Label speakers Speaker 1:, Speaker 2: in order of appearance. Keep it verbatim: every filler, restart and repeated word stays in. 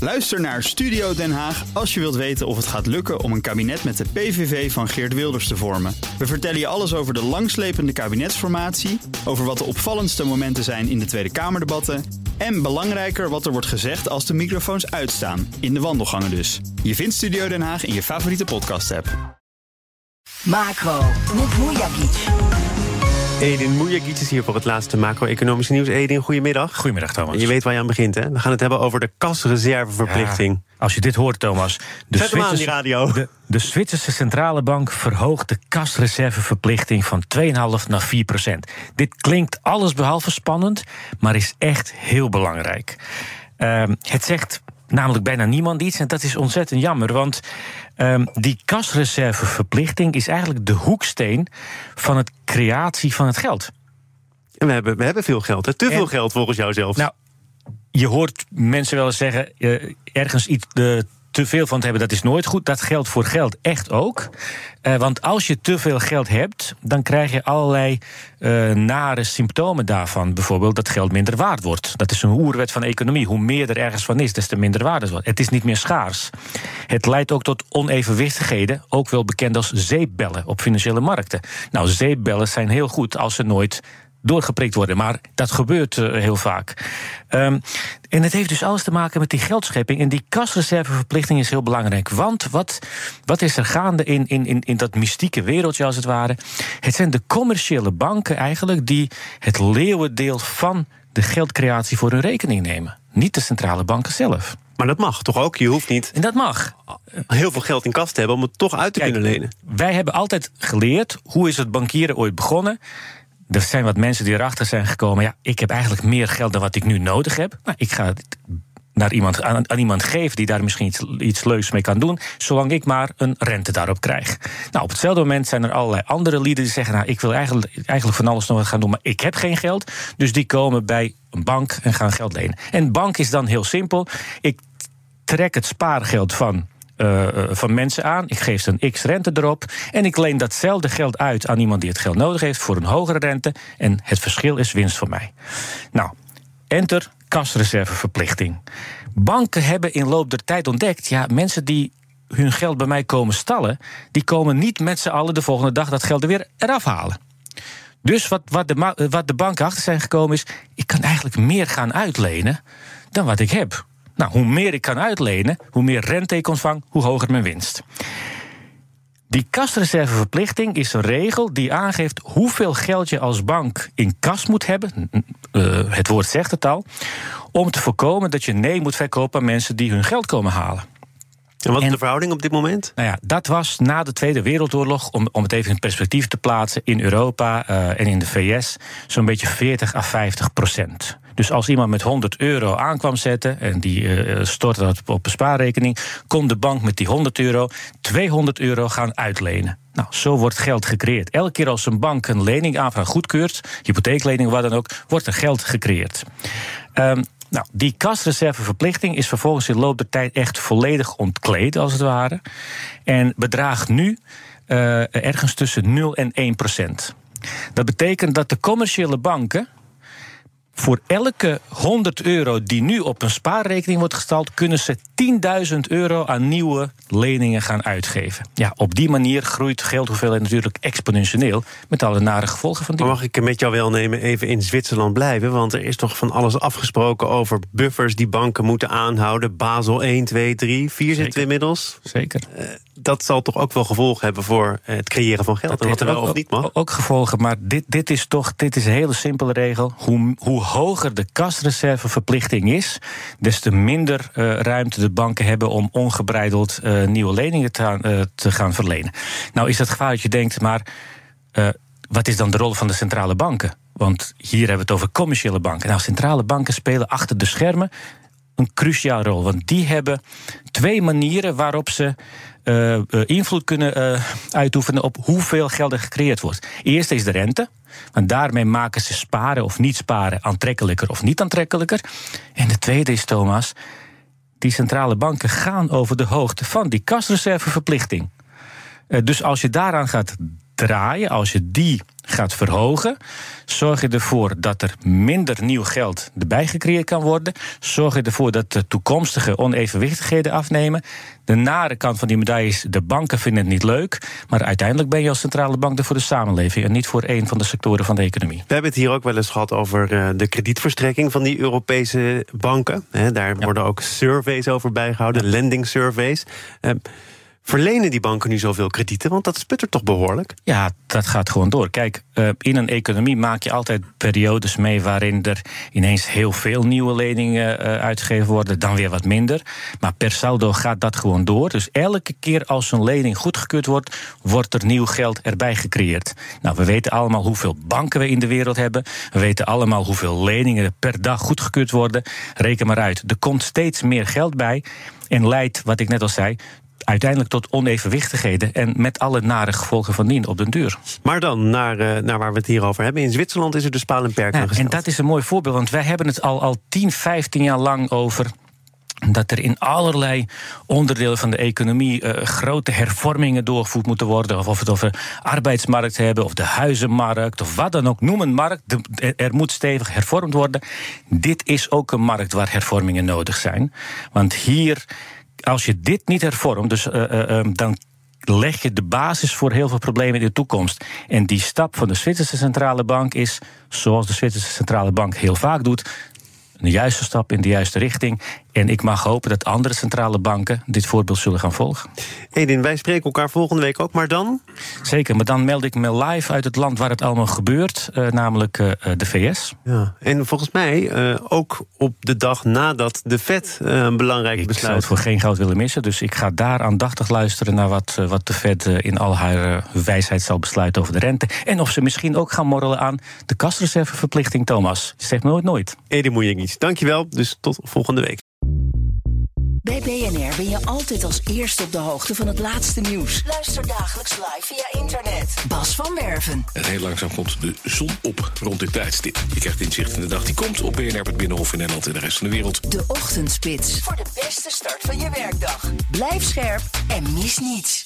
Speaker 1: Luister naar Studio Den Haag als je wilt weten of het gaat lukken om een kabinet met de P V V van Geert Wilders te vormen. We vertellen je alles over de langslepende kabinetsformatie, over wat de opvallendste momenten zijn in de Tweede Kamerdebatten en belangrijker wat er wordt gezegd als de microfoons uitstaan, in de wandelgangen dus. Je vindt Studio Den Haag in je favoriete podcast-app.
Speaker 2: Macro, met Mujagic.
Speaker 3: Edin Mujagic is hier voor het laatste macro-economische nieuws. Edin, goedemiddag.
Speaker 4: Goedemiddag, Thomas.
Speaker 3: Je weet waar je aan begint, hè? We gaan het hebben over de kasreserveverplichting.
Speaker 4: Ja, als je dit hoort, Thomas. De
Speaker 3: Zet hem aan, die radio.
Speaker 4: De, de Zwitserse Centrale Bank verhoogt de kasreserveverplichting van twee komma vijf naar vier procent. Dit klinkt allesbehalve spannend, maar is echt heel belangrijk. Uh, het zegt namelijk bijna niemand iets en dat is ontzettend jammer, want Um, die kasreserveverplichting is eigenlijk de hoeksteen van het creatie van het geld.
Speaker 3: En we hebben, we hebben veel geld, hè? Te veel en, geld volgens jou zelfs.
Speaker 4: Nou, je hoort mensen wel eens zeggen, uh, ergens iets uh, te veel van te hebben, dat is nooit goed. Dat geldt voor geld echt ook. Uh, want als je te veel geld hebt, dan krijg je allerlei uh, nare symptomen daarvan. Bijvoorbeeld dat geld minder waard wordt. Dat is een oerwet van economie. Hoe meer er ergens van is, des te minder waard het wordt. Het is niet meer schaars. Het leidt ook tot onevenwichtigheden, ook wel bekend als zeepbellen op financiële markten. Nou, zeepbellen zijn heel goed als ze nooit doorgeprikt worden, maar dat gebeurt uh, heel vaak. Um, en het heeft dus alles te maken met die geldschepping. En die kasreserveverplichting is heel belangrijk. Want wat, wat is er gaande in, in, in, in dat mystieke wereldje, als het ware? Het zijn de commerciële banken eigenlijk die het leeuwendeel van de geldcreatie voor hun rekening nemen. Niet de centrale banken zelf.
Speaker 3: Maar dat mag toch ook? Je hoeft niet
Speaker 4: en dat mag.
Speaker 3: heel veel geld in kas te hebben om het toch uit te Kijk, kunnen lenen.
Speaker 4: Wij hebben altijd geleerd, hoe is het bankieren ooit begonnen? Er zijn wat mensen die erachter zijn gekomen, ja, ik heb eigenlijk meer geld dan wat ik nu nodig heb. Nou, ik ga het naar iemand, aan, aan iemand geven die daar misschien iets, iets leuks mee kan doen, zolang ik maar een rente daarop krijg. Nou, op hetzelfde moment zijn er allerlei andere lieden die zeggen, nou, ik wil eigenlijk, eigenlijk van alles nog wat gaan doen, maar ik heb geen geld. Dus die komen bij een bank en gaan geld lenen. En bank is dan heel simpel. Ik trek het spaargeld van Uh, van mensen aan. Ik geef ze een x rente erop. En ik leen datzelfde geld uit aan iemand die het geld nodig heeft voor een hogere rente. En het verschil is winst voor mij. Nou, enter kasreserveverplichting. Banken hebben in loop der tijd ontdekt, ja, mensen die hun geld bij mij komen stallen, die komen niet met z'n allen de volgende dag dat geld er weer eraf halen. Dus wat, wat, de, wat de banken achter zijn gekomen is, ik kan eigenlijk meer gaan uitlenen dan wat ik heb. Nou, hoe meer ik kan uitlenen, hoe meer rente ik ontvang, hoe hoger mijn winst. Die kasreserveverplichting is een regel die aangeeft hoeveel geld je als bank in kas moet hebben, uh, het woord zegt het al, om te voorkomen dat je nee moet verkopen aan mensen die hun geld komen halen.
Speaker 3: En wat is de verhouding op dit moment?
Speaker 4: Nou ja, dat was na de Tweede Wereldoorlog, om, om het even in perspectief te plaatsen, in Europa uh, en in de V S, zo'n beetje veertig à vijftig procent. Dus als iemand met honderd euro aankwam zetten en die uh, stortte dat op een spaarrekening, kon de bank met die honderd euro tweehonderd euro gaan uitlenen. Nou, zo wordt geld gecreëerd. Elke keer als een bank een lening aanvraag goedkeurt, hypotheeklening, wat dan ook, wordt er geld gecreëerd. Um, Nou, die kasreserveverplichting is vervolgens in de loop der tijd echt volledig ontkleed, als het ware. En bedraagt nu uh, ergens tussen nul en één procent. Dat betekent dat de commerciële banken voor elke honderd euro die nu op een spaarrekening wordt gestald, kunnen ze tienduizend euro aan nieuwe leningen gaan uitgeven. Ja, op die manier groeit geldhoeveelheid natuurlijk exponentieel, met alle nare gevolgen van die.
Speaker 3: Maar mag ik met jou wel nemen even in Zwitserland blijven? Want er is toch van alles afgesproken over buffers die banken moeten aanhouden. Basel één, twee, drie, vier zitten we inmiddels.
Speaker 4: Zeker.
Speaker 3: Uh, dat zal toch ook wel gevolgen hebben voor het creëren van geld. Dat en wat er wel
Speaker 4: ook,
Speaker 3: of niet mag.
Speaker 4: Ook gevolgen, maar dit, dit is toch dit is een hele simpele regel. Hoe, hoe hoger de kasreserveverplichting is, des te minder uh, ruimte de banken hebben om ongebreideld uh, nieuwe leningen te, uh, te gaan verlenen. Nou is het gevaar dat je denkt, maar uh, wat is dan de rol van de centrale banken? Want hier hebben we het over commerciële banken. Nou, centrale banken spelen achter de schermen een cruciale rol. Want die hebben twee manieren waarop ze uh, uh, invloed kunnen uh, uitoefenen op hoeveel geld er gecreëerd wordt. Eerst is de rente. Want daarmee maken ze sparen of niet sparen aantrekkelijker of niet aantrekkelijker. En de tweede is, Thomas, die centrale banken gaan over de hoogte van die kasreserveverplichting. Uh, dus als je daaraan gaat draaien, als je die gaat verhogen, zorg je ervoor dat er minder nieuw geld erbij gecreëerd kan worden. Zorg je ervoor dat de toekomstige onevenwichtigheden afnemen. De nare kant van die medaille is, de banken vinden het niet leuk, maar uiteindelijk ben je als centrale bank er voor de samenleving en niet voor één van de sectoren van de economie.
Speaker 3: We hebben het hier ook wel eens gehad over uh, de kredietverstrekking van die Europese banken. He, daar ja. worden ook surveys over bijgehouden, ja. lending surveys. Uh, Verlenen die banken nu zoveel kredieten? Want dat sputtert toch behoorlijk?
Speaker 4: Ja, dat gaat gewoon door. Kijk, uh, in een economie maak je altijd periodes mee waarin er ineens heel veel nieuwe leningen uh, uitgegeven worden, dan weer wat minder. Maar per saldo gaat dat gewoon door. Dus elke keer als een lening goedgekeurd wordt, wordt er nieuw geld erbij gecreëerd. Nou, we weten allemaal hoeveel banken we in de wereld hebben. We weten allemaal hoeveel leningen per dag goedgekeurd worden. Reken maar uit. Er komt steeds meer geld bij en leidt, wat ik net al zei, uiteindelijk tot onevenwichtigheden en met alle nare gevolgen van dien op den duur.
Speaker 3: Maar dan naar, uh, naar waar we het hier over hebben. In Zwitserland is er dus paal en perk aan
Speaker 4: ja,
Speaker 3: gesteld.
Speaker 4: En dat is een mooi voorbeeld, want wij hebben het al, al tien, vijftien jaar lang over dat er in allerlei onderdelen van de economie uh, grote hervormingen doorgevoerd moeten worden. Of, of het over arbeidsmarkt hebben, of de huizenmarkt, of wat dan ook. Noem een markt, de, er moet stevig hervormd worden. Dit is ook een markt waar hervormingen nodig zijn. Want hier, als je dit niet hervormt, dus uh, uh, um, dan leg je de basis voor heel veel problemen in de toekomst. En die stap van de Zwitserse Centrale Bank is, zoals de Zwitserse Centrale Bank heel vaak doet, een juiste stap in de juiste richting. En ik mag hopen dat andere centrale banken dit voorbeeld zullen gaan volgen.
Speaker 3: Edin, wij spreken elkaar volgende week ook, maar dan?
Speaker 4: Zeker, maar dan meld ik me live uit het land waar het allemaal gebeurt, uh, namelijk uh, de V S.
Speaker 3: Ja, en volgens mij uh, ook op de dag nadat de Fed uh, een belangrijk
Speaker 4: ik
Speaker 3: besluit.
Speaker 4: Ik zou het voor geen goud willen missen, dus ik ga daar aandachtig luisteren naar wat, uh, wat de Fed uh, in al haar uh, wijsheid zal besluiten over de rente. En of ze misschien ook gaan morrelen aan de kasreserveverplichting, Thomas. Zeg nooit nooit.
Speaker 3: Edin Muijagić, dankjewel, dus tot volgende week.
Speaker 2: Bij B N R ben je altijd als eerste op de hoogte van het laatste nieuws. Luister dagelijks live via internet. Bas van Werven.
Speaker 5: En heel langzaam komt de zon op rond dit tijdstip. Je krijgt inzicht in de dag die komt op B N R, het Binnenhof in Nederland en de rest van de wereld.
Speaker 2: De Ochtendspits. Voor de beste start van je werkdag. Blijf scherp en mis niets.